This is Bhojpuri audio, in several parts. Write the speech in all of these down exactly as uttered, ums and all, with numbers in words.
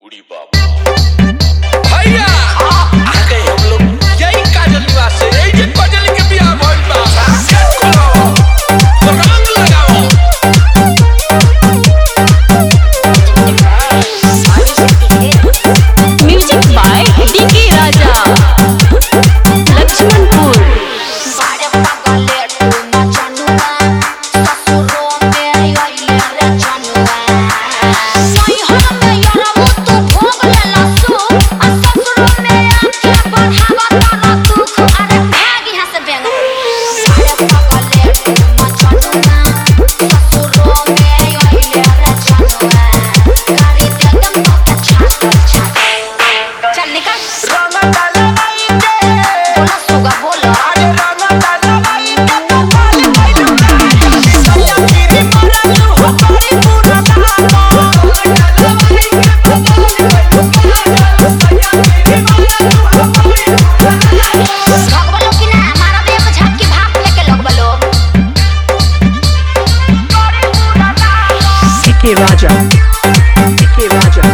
उड़ी बाबा भैया आ गए हम लोग यही काजल निवास से यही जे काजल के बियाह भइल बा गेट खोलो रंग लगाओ music by DK Raja Lakshmanpur DK Raja DK Raja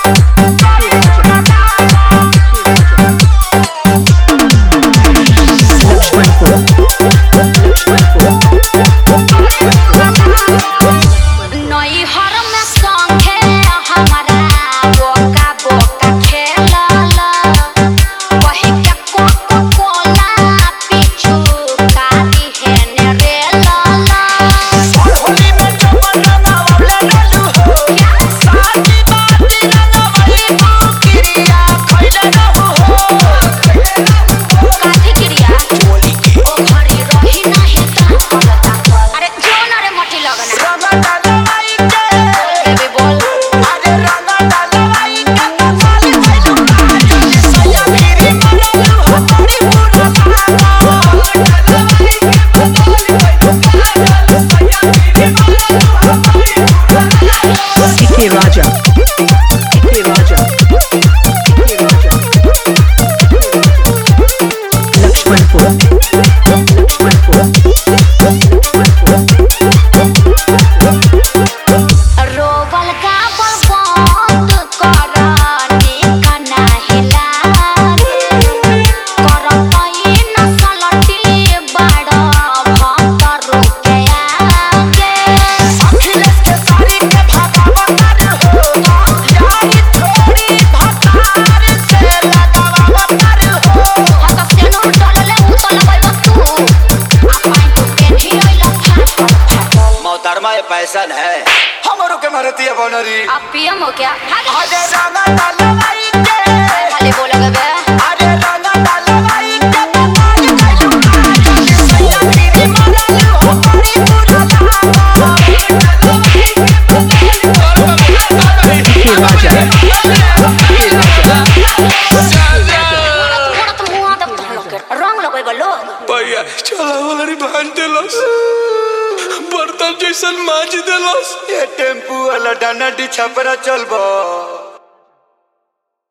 DK Raja DK Raja DK Raja Lakshmanpur Lakshmanpur रोबल का बलबंद करने का नाहिला करतई नसलटी बड़ा भक्त रोके आगे अखिलेश के सारी के भागावतार हो यारी थोड़ी भतार से लगावतार हो हत से नो डलले उतल गइल तू अपन तो केठी आइल फा मोहतरमा ये पैसा है हमरो के मारती है बनरी आप पीएम हो क्या अरे रंगा डालवाई के खाली बोलोगे बे अरे रंगा डालवाई के आज काजू काजू सैया तेरी मारल हो बड़ी पूरा डीके राजा रंग लगे बोलो भैया चला वाली भान देलस बर्तन जैसन माज देलस ये टेम्पू वाला डाना डी छपरा चलबो।